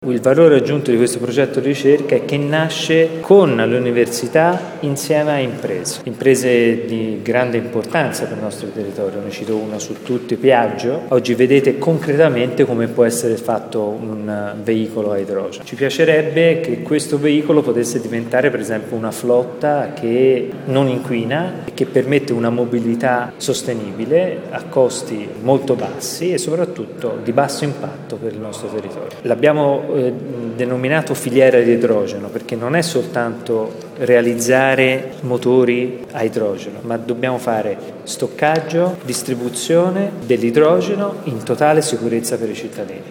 Il valore aggiunto di questo progetto di ricerca è che nasce con le università insieme a imprese di grande importanza per il nostro territorio. Ne cito una su tutti, Piaggio. Oggi vedete concretamente come può essere fatto un veicolo a idrogeno. Ci piacerebbe che questo veicolo potesse diventare per esempio una flotta che non inquina e che permette una mobilità sostenibile a costi molto bassi e soprattutto di basso impatto per il nostro territorio. L'abbiamo denominato filiera di idrogeno perché non è soltanto realizzare motori a idrogeno, ma dobbiamo fare stoccaggio, distribuzione dell'idrogeno in totale sicurezza per i cittadini.